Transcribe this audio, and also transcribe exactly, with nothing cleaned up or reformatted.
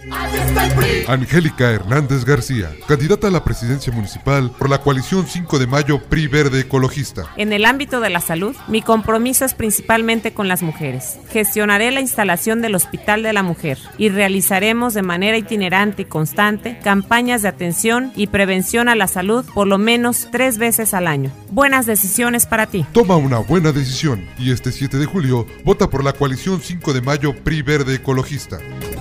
Angélica Hernández García, candidata a la presidencia municipal por la coalición cinco de mayo P R I Verde Ecologista. En el ámbito de la salud, mi compromiso es principalmente con las mujeres. Gestionaré la instalación del Hospital de la Mujer y realizaremos de manera itinerante y constante campañas de atención y prevención a la salud por lo menos tres veces al año. Buenas decisiones para ti. Toma una buena decisión y este siete de julio vota por la coalición cinco de mayo P R I Verde Ecologista.